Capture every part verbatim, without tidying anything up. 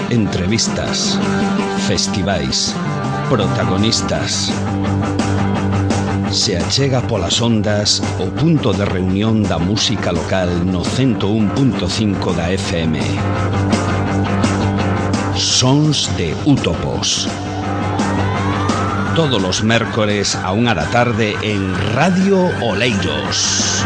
entrevistas, festivais, protagonistas. Se achega polas ondas o punto de reunión da música local no ciento un punto cinco da F M. Sons de Útopos. Todos los mércores a unha da tarde en Radio Oleiros.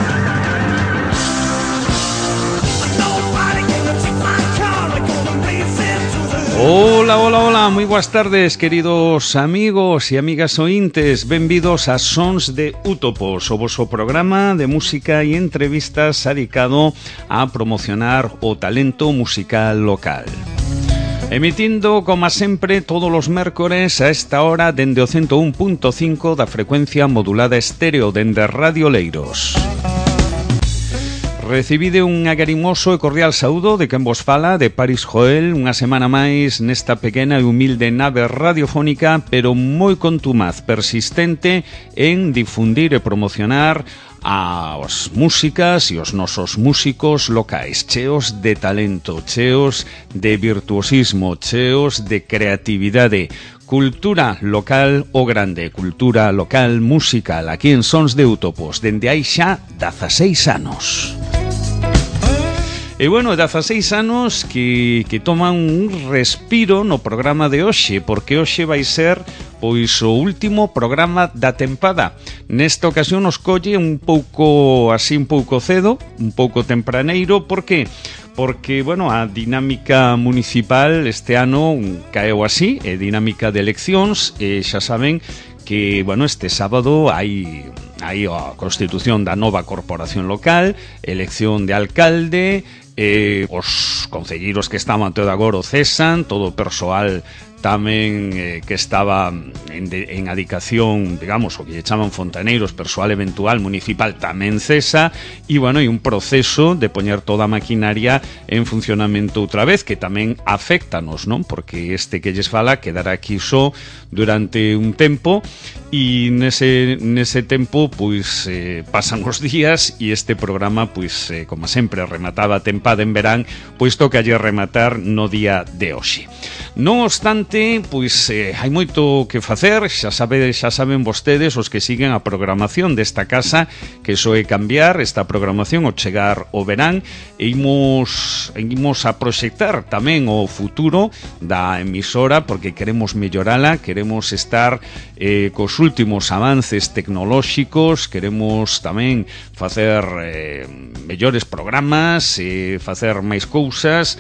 Hola, hola, hola, moi boas tardes, queridos amigos e amigas ointes. Benvidos a Sons de Útopos, o voso programa de música e entrevistas dedicado a promocionar o talento musical local. Emitindo, como sempre, todos os mércores a esta hora dende o ciento un punto cinco da frecuencia modulada estéreo dende Radio Oleiros. Recibide un agarimoso e cordial saúdo de quen vos fala, de Paris Joel, unha semana máis nesta pequena e humilde nave radiofónica, pero moi contumaz, persistente en difundir e promocionar as músicas e os nosos músicos locais, cheos de talento, cheos de virtuosismo, cheos de creatividade. Cultura local o grande, cultura local musical, aquí en Sons de Útopos, dende hai xa dezaseis anos. E bueno, dezaseis anos que, que toman un respiro no programa de hoxe, porque hoxe vai ser pois o último programa da tempada. Nesta ocasión nos colle un pouco así, un pouco cedo, un pouco tempraneiro, por que? Porque, bueno, a dinámica municipal este ano caeu así, é dinámica de eleccións, e xa saben que, bueno, este sábado hai hai a constitución da nova corporación local, elección de alcalde, eh, os concelleiros que estaban todo agora o cesan, todo o persoal tamén eh, que estaba en, de, en adicación, digamos, o que lle chaman fontaneiros, persoal eventual municipal tamén cesa, e, bueno, hai un proceso de poñer toda a maquinaria en funcionamento outra vez, que tamén afectanos, non? Porque este que lles fala quedará aquí só durante un tempo, e nese, nese tempo, pois, eh, pasan os días, e este programa, pois, eh, como sempre, remataba a tempada en verán, pois toca lle rematar no día de hoxe. Non obstante, pois eh, hai moito que facer, xa sabe, xa saben vostedes, os que siguen a programación desta casa, que soe cambiar esta programación ao chegar o verán, e imos, imos a proxectar tamén o futuro da emisora, porque queremos mellorala, queremos estar eh, cos últimos avances tecnolóxicos, queremos tamén facer eh, mellores programas, eh, facer máis cousas,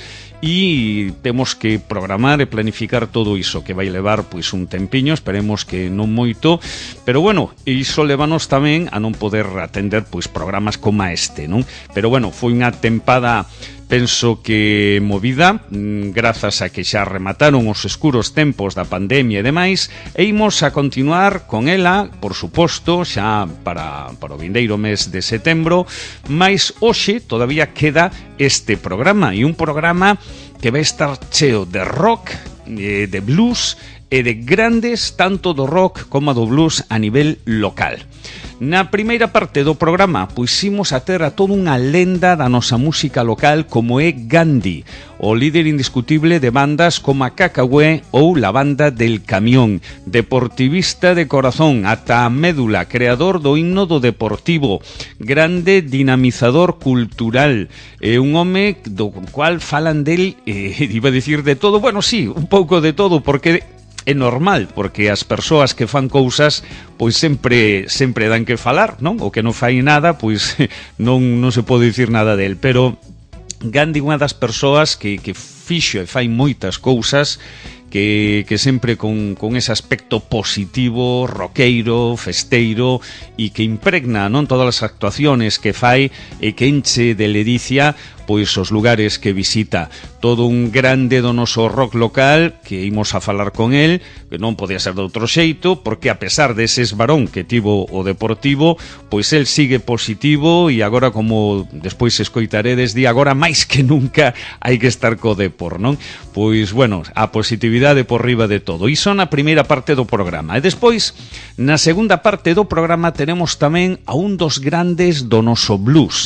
e temos que programar e planificar todo iso, que vai levar pois un tempiño, esperemos que non moito, pero bueno, iso levanos tamén a non poder atender pois programas como este, non? Pero bueno, foi unha tempada, penso que movida, grazas a que xa remataron os escuros tempos da pandemia e demais, e imos a continuar con ela, por suposto, xa para, para o vindeiro mes de setembro, mas hoxe todavía queda este programa, e un programa que vai estar cheo de rock, de blues e de grandes tanto do rock como do blues a nivel local. Na primeira parte do programa, pois imos a ter a toda unha lenda da nosa música local como é Gandhi, o líder indiscutible de bandas como a Cacahué ou la Banda del Camión, deportivista de corazón ata a médula, creador do himno do Deportivo, grande dinamizador cultural, é un home do cual falan del, eh, iba a dicir de todo, bueno, sí, un pouco de todo, porque é normal, porque as persoas que fan cousas pois sempre sempre dan que falar, non? O que non fai nada, pois non, non se pode dicir nada del, pero Gandhi é unha das persoas que, que fixo e fai moitas cousas que, que sempre con, con ese aspecto positivo, roqueiro, festeiro, e que impregna, non, todas as actuaciones que fai e que enche de ledicia pois os lugares que visita. Todo un grande do noso rock local, que imos a falar con el, que non podía ser de outro xeito, porque a pesar deses varón que tivo o Deportivo, pois el sigue positivo, e agora, como despois escoitaredes, di agora máis que nunca hai que estar co Depor, non? Pois, bueno, a positividade por riba de todo. Iso na primeira parte do programa. E despois, na segunda parte do programa, tenemos tamén a un dos grandes do noso blues,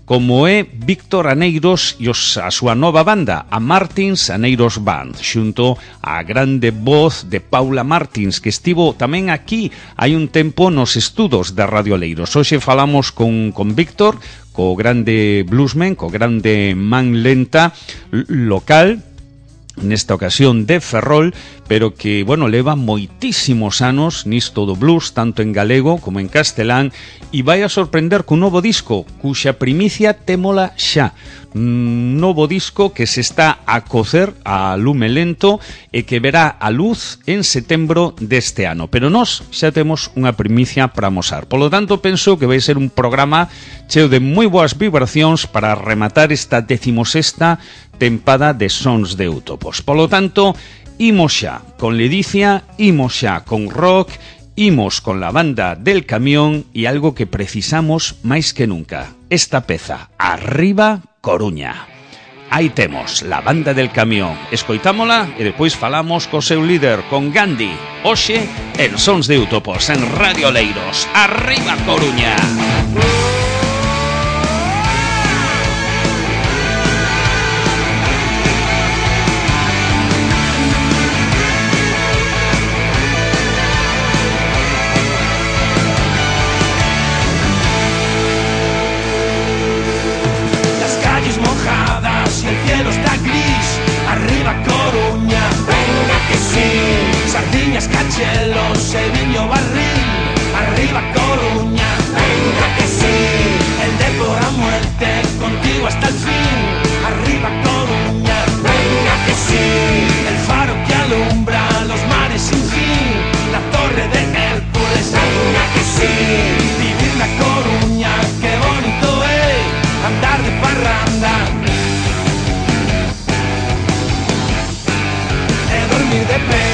como é Víctor Aneiros e os, a súa nova banda, a Martins Aneiros Band, xunto á grande voz de Paula Martins, que estivo tamén aquí hai un tempo nos estudos da Radio Oleiros. Hoxe falamos con, con Víctor, co grande bluesman, co grande man lenta local, nesta ocasión de Ferrol, pero que, bueno, leva moitísimos anos nisto do blues, tanto en galego como en castelán, e vai a sorprender cun novo disco, cuxa primicia témola xa. Un novo disco que se está a cocer a lume lento e que verá a luz en setembro deste ano. Pero nós xa temos unha primicia para amosar. Polo tanto, penso que vai ser un programa cheo de moi boas vibracións para rematar esta decimosexta tempada de Sons de Utopos. Polo tanto, imos xa con ledicia, imos xa con rock, imos con la banda del camión e algo que precisamos máis que nunca. Esta peza, Arriba Coruña. Aí temos la banda del camión. Escoitámola e depois falamos co seu líder, con Gandhi. Hoxe en Sons de Utopos, en Radio Oleiros. Arriba Coruña. Cachelos, el viño barril, arriba Coruña, venga que sí, el de por a muerte, contigo hasta el fin, arriba Coruña, venga que sí, el faro que alumbra los mares sin fin, la torre de Hércules, venga que sí, vivir la Coruña, qué bonito es, andar de parranda, de dormir de pie.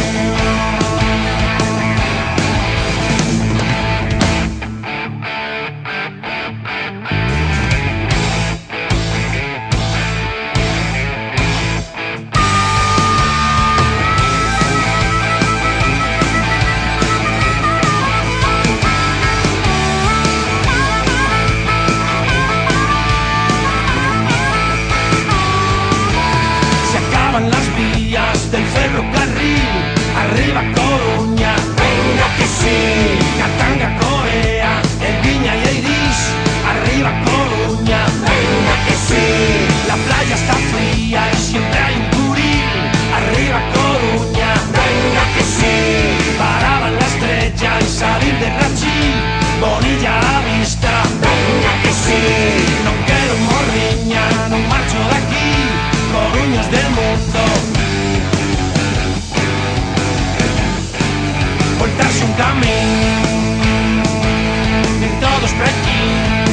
Del ferrocarril, arriba Coruña, venga que sí, Katanga, Corea, el Viña y Eirís, arriba Coruña, venga que sí, la playa está fría y siempre hay un curil, arriba Coruña, venga que sí, paraban la estrella y salir de Rachí, Bonilla a la vista, venga que sí, no quiero morriña, no marcho de aquí, Coruña es del mundo. Portarse un camino en todos por aquí.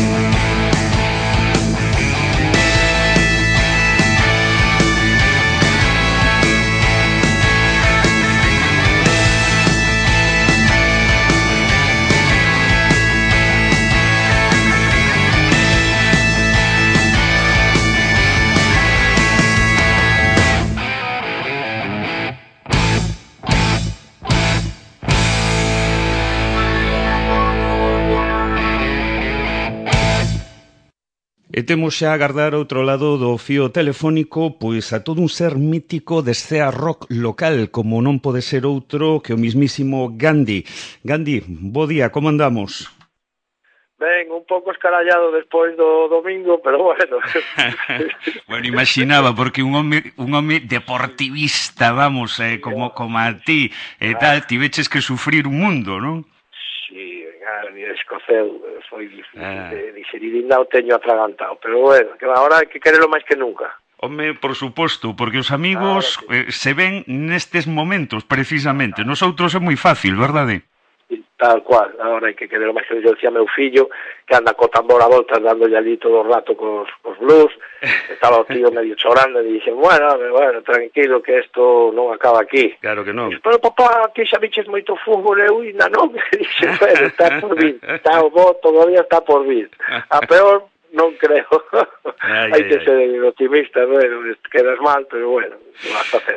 E temos xa a agardar outro lado do fío telefónico pois a todo un ser mítico de escena rock local, como non pode ser outro que o mismísimo Gandhi. Gandhi, bo día, como andamos? Ben, un pouco escarallado despois do domingo, pero bueno. Bueno, imaginaba, porque un home, un home deportivista, vamos, eh, como, como a ti, e eh, tal, tiveches que sufrir un mundo, non? Sí, venga, ni escoceu, foi difícil ah. de digerir, ainda o teño atragantado, pero bueno, que agora hai que querelo máis que nunca. Home, por suposto, porque os amigos ah, sí. eh, se ven nestes momentos, precisamente. Nosotros é moi fácil, verdade? Tal cual, agora hai que querelo máis que eu dicía meu fillo, que anda co tambor a volta dándolle ali todo o rato cos, cos blues, estaba o tío medio chorando e dixen, bueno, bueno, tranquilo que isto non acaba aquí. Claro que non. Dixe, pero papá, ti xa viches moito fútbol, eu ainda non, dixe, pero está por vir, está o bo, todavía está por vir. A peor non creo. Hai que ser optimista, bueno, quedas mal, pero bueno, non vas a hacer.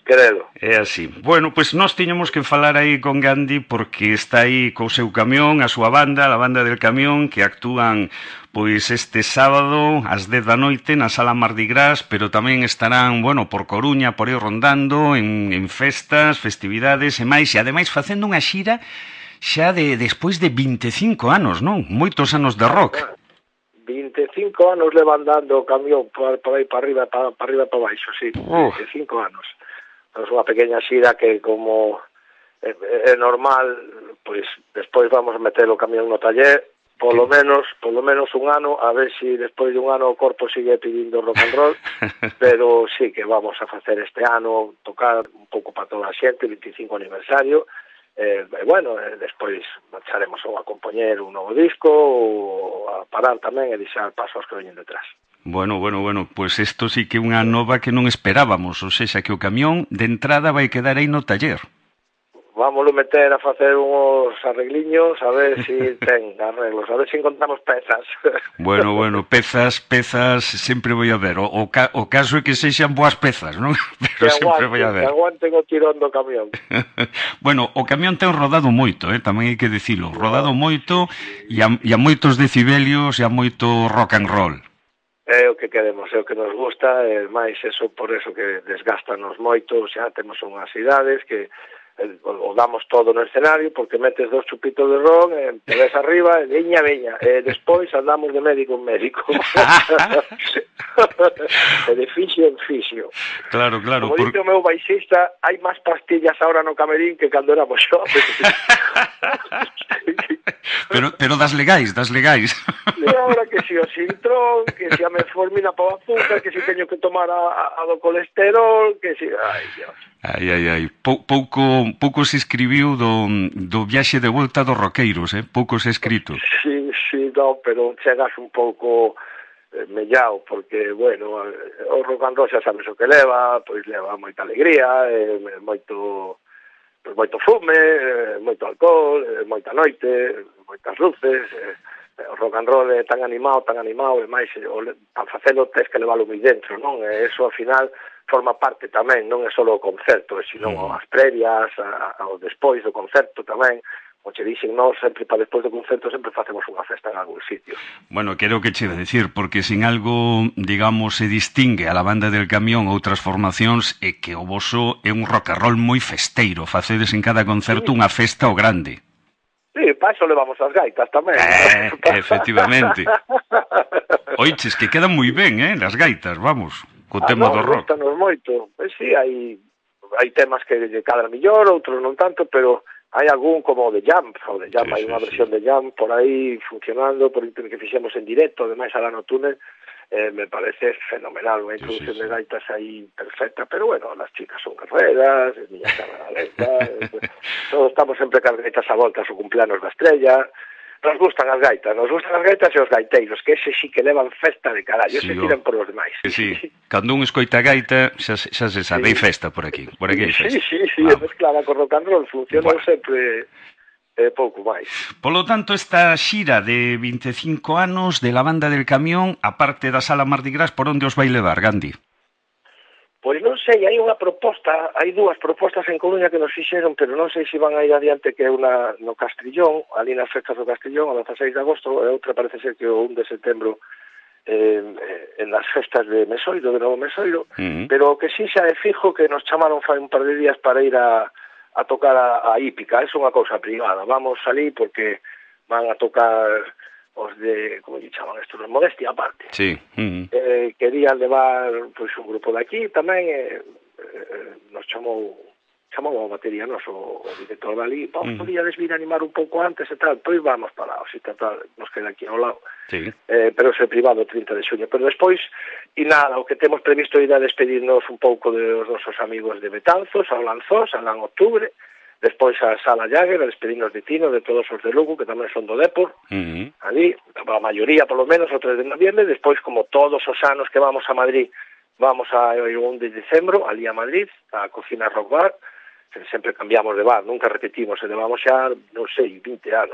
Querelo. É así. Bueno, pois pues nós tiñamos que falar aí con Gandhi porque está aí co seu camión, a súa banda, a banda del camión, que actúan pois este sábado ás dez da noite na Sala Mardi Gras, pero tamén estarán, bueno, por Coruña, por aí rondando, en, en festas, festividades e máis, e ademais facendo unha xira xa de despois de vinte e cinco anos, non? Moitos anos de rock. vinte e cinco anos levan dando o camión por, por aí para arriba, para, para arriba para baixo, sí, Oh. vinte e cinco anos. É unha pequena xira que como é, é normal, pois despois vamos a meter o camión no taller, polo menos, polo menos un ano, a ver se si despois de un ano o corpo sigue pedindo rock and roll, pero sí que vamos a facer este ano, tocar un pouco para toda a xente, vinte e cinco aniversario, e, e bueno, e despois marcharemos ou a compoñer un novo disco ou a parar tamén e deixar paso aos que veñen detrás. Bueno, bueno, bueno, pois pues isto sí que é unha nova que non esperábamos, ou seja, que o camión de entrada vai quedar aí no taller. Vámoslo meter a facer uns arregliños, a ver se si ten arreglos, a ver se si encontramos pezas. Bueno, bueno, pezas, pezas, sempre vai haber. O, o, ca, o caso é que sexan boas pezas, non? Pero que sempre aguanten, vai haber. Que aguanten o tirón do camión. Bueno, o camión ten rodado moito, eh? Tamén hai que dicilo. Rodado moito e a, e a moitos decibelios e a moito rock and roll. É o que queremos, é o que nos gusta, e máis eso, por eso que desgastanos moito, xa temos unhas idades que eh, o damos todo no escenario, porque metes dos chupitos de ron, e te ves arriba, e viña, viña, e despois andamos de médico en médico. E de fixio en fixio. Claro, claro. Como por... dice o meu baixista, hai máis pastillas ahora no camerín que cando éramos xóvenes. pero, pero das legais, das legais. E agora que si o sintrón, que si a metformina para o azúcar, que si teño que tomar a, a do colesterol, que si... Ai, Dios. Ai, ai, ai. Pou, pouco, pouco se escribiu do, do viaxe de volta dos roqueiros, eh? Pouco se escrito. Sí, sí, no, pero chegas un pouco eh, mellao, porque, bueno, o rock and roll xa sabes o que leva, pois leva moita alegría, eh, moito... Pues moito fume, eh, moito alcohol, eh, moita noite, moitas luces, eh, o rock and roll é tan animado, tan animado, e máis, eh, para facelo tens que leválo moi dentro, non? E eso, ao final, forma parte tamén, non é só o concerto, senón mm. as previas, a, a, o despois do concerto tamén. Como che dixen, nós sempre para despois do concerto sempre facemos unha festa en algún sitio. Bueno, quero que che decir, porque sin algo, digamos, se distingue a la banda del camión outras formacións é que o voso é un rock and roll moi festeiro, facedes en cada concerto sí. unha festa o grande. Sí, para eso levamos as gaitas tamén. Eh, efectivamente. Oiches, que quedan moi ben, eh, las gaitas, vamos, co tema ah, no, do rock. Gustanos moito. Pois sí, hai, hai temas que lle cadran millor, outros non tanto, pero... Hai algún como o de Jump, o de Jump, sí, hai unha sí, versión sí. de Jump por aí funcionando, por que fixemos en directo, ademais alá no túnel, eh, me parece fenomenal, unha introducción sí, sí, sí. de gaitas aí perfecta, pero bueno, las chicas son guerreras, es niña cámara lenta, todos estamos sempre cas gaitas a voltas o cumpleanos da estrella. Nos gustan as gaitas, nos gustan as gaitas e os gaiteiros, que ese sí que levan festa de carallo, sí, se tiran por os demais. Sí, sí. Cando un escoita gaita, xa, xa se sabe, hai sí. festa por aquí, por aquí hai festa. Sí, sí, sí, é mezclada con rock and roll, funciona bueno. sempre eh, pouco máis. Polo tanto, esta xira de vinte e cinco anos de la banda del camión, a parte da Sala Mardi Gras, por onde os vai levar, Gandhi? Pois non sei, hai unha proposta, hai dúas propostas en Coruña que nos fixeron, pero non sei se van a ir adiante, que é unha no Castrillón, ali nas festas do Castrillón, o dezaseis de agosto, e outra parece ser que o un de setembro eh, en las festas de Mesoiro, de Novo Mesoiro, uh-huh. pero que sí xa é fijo que nos chamaron fai un par de días para ir a, a tocar a, a hípica, é unha cousa privada, vamos ali porque van a tocar... os de, como lle chaman estos, de Modestia aparte. Sí. Uh-huh. Eh, querían levar pois un grupo de aquí tamén, eh, eh, nos chamou chamou a batería nos o, o director de ali, vamos, uh-huh. podíades vir a animar un pouco antes e tal, pois vamos para o sitio tal, nos queda aquí ao lado. Sí. Eh, pero é privado o trinta de xuño, pero despois, e nada, o que temos previsto é ir a despedirnos un pouco dos nosos amigos de Betanzos, ao Lanzós, alá en outubro, despois a Sala Jagger, a despedirnos de Tino, de todos os de Lugo, que tamén son do Depor, uh-huh. ali, a maioría, polo menos, o tres de noviembre, despois, como todos os anos que vamos a Madrid, vamos a o un de decembro, ali a Madrid, a Cocina Rock Bar, sempre cambiamos de bar, nunca repetimos, e levamos xa, non sei, vinte anos.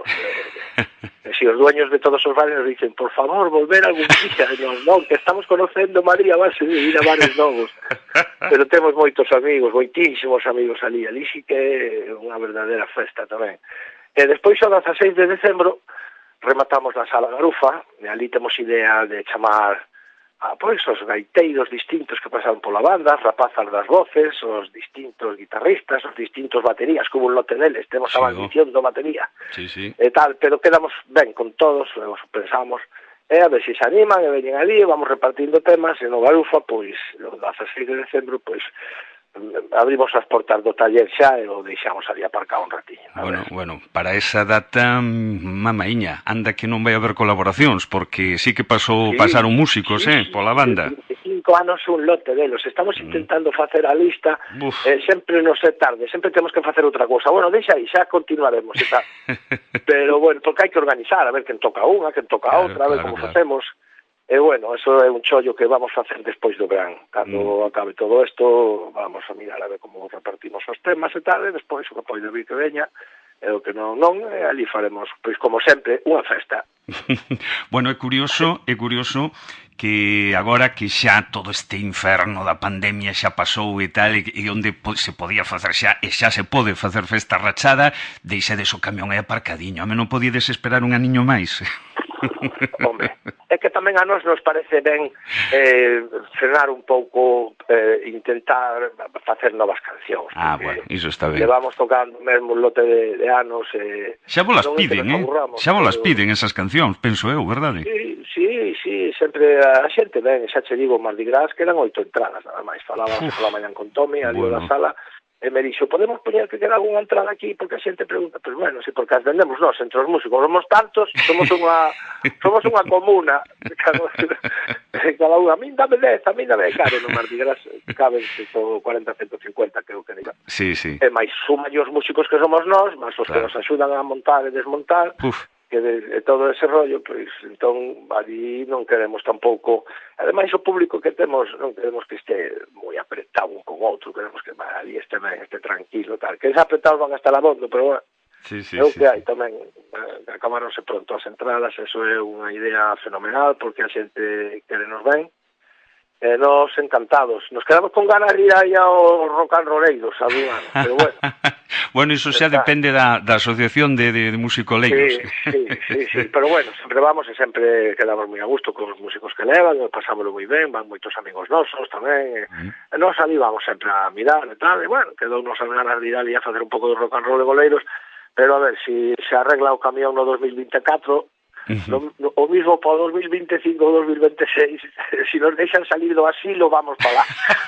E se os dueños de todos os bares nos dicen, por favor, volver algún día, non, non, que estamos conocendo Madrid a base de ir a bares novos. pero temos moitos amigos, moitísimos amigos ali, ali sí que é unha verdadeira festa tamén. E despois, o dezaseis de decembro, rematamos na Sala Garufa, e ali temos idea de chamar a, pois, os gaiteiros distintos que pasaron pola banda, as rapazas das voces, os distintos guitarristas, os distintos baterías, como un lote deles, temos sí, a maldición do batería, sí, sí. e tal, pero quedamos ben con todos, os pensamos, e a ver se se animan, e veñen ali, e vamos repartindo temas, e no Garufa, pois, o dezaseis de decembro, pois, abrimos as portas do taller xa e o deixamos ali aparcado un ratiño. Bueno, bueno, para esa data, mamaíña, anda que non vai haber colaboracións, porque sí que pasou, sí, pasaron músicos, sí, eh, pola banda. vinte e cinco anos un lote delos, estamos intentando facer a lista, eh, sempre non sei tarde, sempre temos que facer outra cousa. Bueno, deixa aí, xa continuaremos e tal. Pero, bueno, porque hai que organizar, a ver quen toca unha, quen toca claro, outra, a ver claro, como claro. facemos. E, bueno, eso é un chollo que vamos a facer despois do verán. Cando mm. acabe todo isto, vamos a mirar a ver como repartimos os temas e tal, e despois o que pode vir que veña, e o que non, non, e ali faremos, pois, como sempre, unha festa. Bueno, é curioso, é curioso que agora que xa todo este inferno da pandemia xa pasou e tal, e, e onde se podía facer xa, e xa se pode facer festa rachada, deixedes o camión aí aparcadiño. A mí non podíades esperar un aniño máis. Hombre, é que tamén a nós nos parece ben eh, frenar un pouco, eh, intentar facer novas cancións. Ah, bueno, iso está ben. Levamos tocando mesmo un lote de, de anos. Eh, xa vos las piden, eh? Xa vos las piden esas cancións, penso eu, verdade? Sí, sí, sí, sempre a xente ben, xa che digo, Mardi Gras, que eran oito entradas, nada máis. Falaba pola mañan con Tommy, ali bueno. da sala, e me dixo, podemos poñer que queda algunha entrada aquí, porque a xente pregunta, pero bueno, si porque as vendemos nós, entre os músicos, somos tantos, somos unha somos unha comuna, cada, cada unha, a min dame dez, a min dame, claro, no Mardi Gras caben ciento cuarenta, ciento cincuenta, creo que diga. Sí, sí. E máis suma os músicos que somos nós, máis os claro. que nos axudan a montar e desmontar, Uf. que de, de todo ese rollo, pois, entón, ali non queremos tampouco, ademais o público que temos, non queremos que este moi apretado un con outro, queremos que bah, ali este ben, este tranquilo, tal, que ese apretado van a estar abondo, pero bueno, sí, sí, é o sí, que sí. hai tamén, eh, acabaronse pronto as entradas, eso é unha idea fenomenal, porque a xente quere nos ben, e nos encantados. Nos quedamos con ganas de ir aí ao rock and rolleiros, algún ano, pero bueno. Bueno, iso xa está. Depende da, da asociación de, de, de musicoleiros. Sí, sí, sí, sí, pero bueno, sempre vamos e sempre quedamos moi a gusto con os músicos que levan, pasámoslo moi ben, van moitos amigos nosos tamén, mm. e nos ali vamos sempre a mirar e tal, e bueno, quedou nos as ganas de ir ali a facer un pouco de rock and roll de goleiros, pero a ver, si se arregla o camión no dos mil vinte e catro, No, no, o mismo para o dos mil vinte e cinco ou dos mil vinte e seis, si nos deixan salir do asilo, vamos para lá.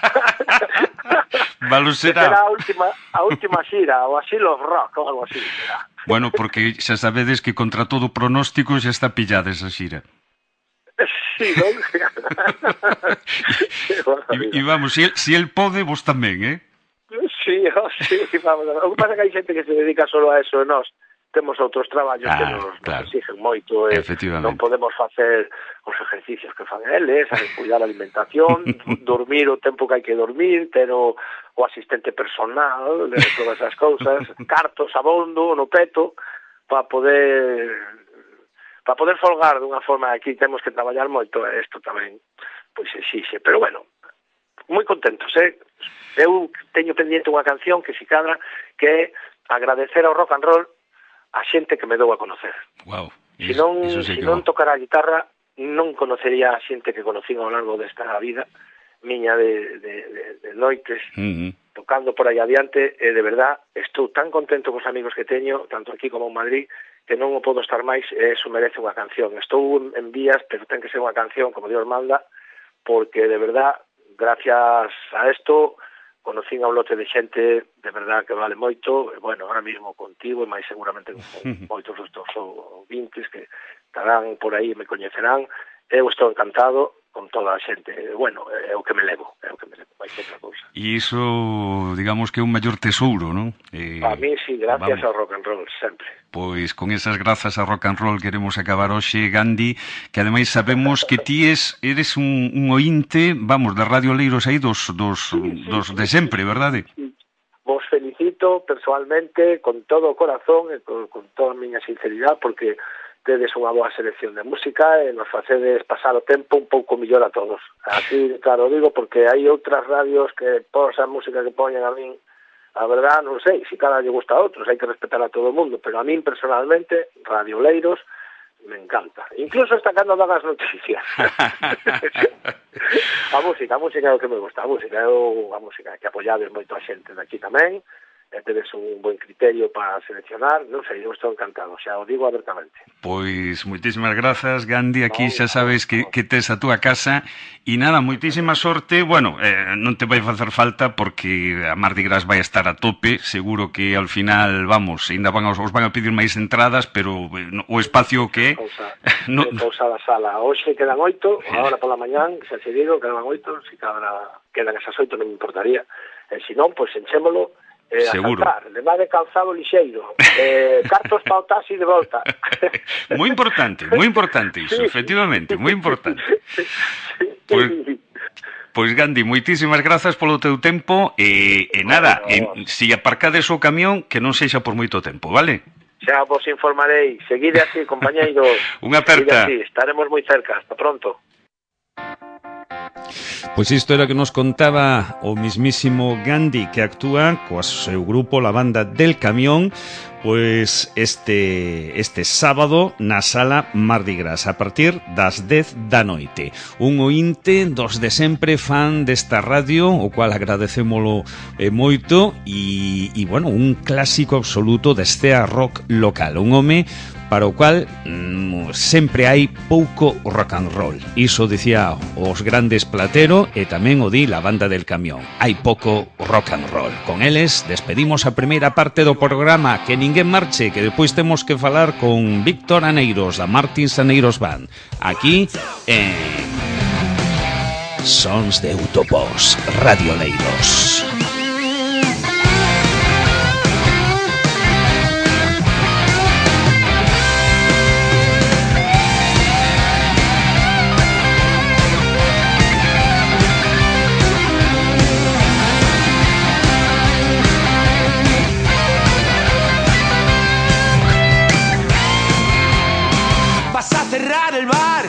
Valo será. Será a última, a última xira, o asilo rock ou algo así. Será. Bueno, porque xa sabedes que contra todo pronóstico xa está pillada esa xira. Sí, non? E vamos, si el, si el pode, vos tamén, eh? Sí, oh, sí, vamos. O que pasa que hai xente que se dedica solo a eso, e nós temos outros traballos ah, que nos, claro. nos exigen moito, e non podemos facer os exercicios que fan eles, a cuidar a alimentación, dormir o tempo que hai que dormir, ter o, o asistente personal, de todas as cousas, cartos abondo no peto, para poder para poder folgar dunha forma. Aquí temos que traballar moito, e isto tamén pois exixe, pero bueno, moi contentos, eh? Eu teño pendiente unha canción que si cadra, que é agradecer ao rock and roll a xente que me dou a conocer. Wow. Se non, sí si non tocara a guitarra, non conocería a xente que conocín ao largo desta vida miña de, de, de, de noites, uh-huh. tocando por aí adiante, e de verdad estou tan contento cos amigos que teño, tanto aquí como en Madrid, que non o podo estar máis, e eso merece unha canción. Estou en vías, pero ten que ser unha canción, como Dios manda, porque de verdad, gracias a esto, conocín a un lote de xente de verdad que vale moito, e, bueno, ahora mismo contigo, e máis seguramente con moitos dos teus ouvintes que estarán por aí e me coñecerán. Eu estou encantado con toda a xente, bueno, é o que me levo, é o que me levo, vai ser outra cousa. E iso, digamos que é un maior tesouro, non? Eh, a mí, sí, gracias vamos. ao rock and roll, sempre. Pois con esas grazas ao rock and roll queremos acabar hoxe, Gandhi, que ademais sabemos que ti es, eres un, un ointe, vamos, da Radio Leiros aí dos, dos, sí, sí, dos de sempre, verdade? Sí. Vos felicito personalmente, con todo o corazón e con, con toda a miña sinceridade, porque tedes unha boa selección de música e nos facedes pasar o tempo un pouco millor a todos. Así, claro, digo, porque hai outras radios que posan música que poñen a min, a verdad, non sei, se cada lle gusta a outros, hai que respetar a todo o mundo, pero a min personalmente, Radio Leiros, me encanta. Incluso hasta cando dan as noticias. a música, a música é o que me gusta, a música é o, a música que apoyades moito a xente daqui tamén, e tedes un buen criterio para seleccionar, non sei, eu estou encantado, xa o digo abertamente. Pois moitísimas grazas, Gandhi, aquí xa sabes que, que tes a túa casa, e nada, moitísima sorte, bueno, eh, non te vai facer falta porque a Mardi Gras vai estar a tope, seguro que ao final, vamos, ainda van, os van a pedir máis entradas, pero eh, o espacio que é... non pausa da sala, hoxe quedan oito, agora pola mañán, xa se digo, quedan oito, se cadra, quedan esas oito non me importaría, e se non, pois enchémolo, Eh, seguro. Saltar, de de calzado lixeiro, eh, cartos para o taxi de volta. Moi importante, moi importante iso, sí, efectivamente, moi importante. Pois, pois Gandhi, moitísimas grazas polo teu tempo e, e nada, bueno, en, si aparcades o camión, que non sexa por moito tempo, vale? Xa vos informarei, seguide así, compañeiros. Unha aperta. Así, estaremos moi cerca, hasta pronto. Pois isto era que nos contaba o mismísimo Gandhi, que actúa co seu grupo, la banda del Camión, pois este este sábado na sala Mardi Gras a partir das dez da noite. Un ointe dos de sempre, fan desta radio, o cual agradecémolo eh, moito, e, e bueno, un clásico absoluto deste rock local, un home para o cual mm, sempre hai pouco rock and roll. Iso dicía os grandes Platero e tamén o di la banda del Camión. Hai pouco rock and roll. Con eles despedimos a primeira parte do programa. Que ninguén marche, que depois temos que falar con Víctor Aneiros, da Martins Aneiros Band, aquí en Sons de Autobús, Radio Leiros. El bar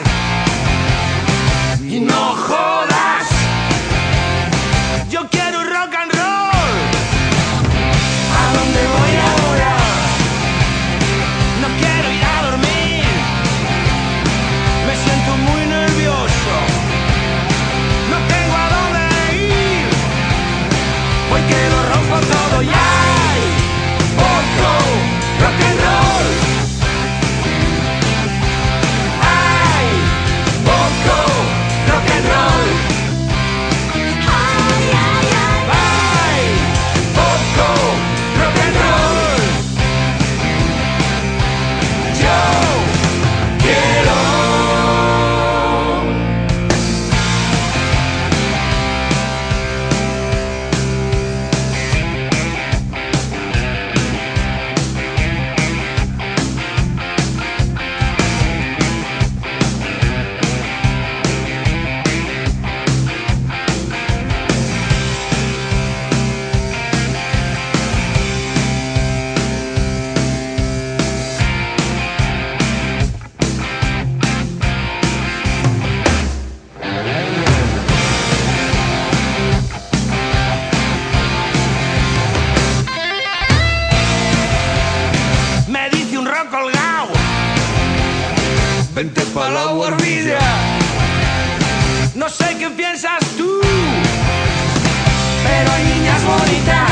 y no jodas, yo quiero rock and roll. ¿A dónde voy ahora? No quiero ir a dormir, me siento muy nervioso, no tengo a dónde ir, porque lo rompo todo y hay poco rock and roll. Rock and roll. Ay, ay, ay. Ay, poco rock and roll. Yo quiero. Vente pa' la guardia, no sé qué piensas tú, pero hay niñas bonitas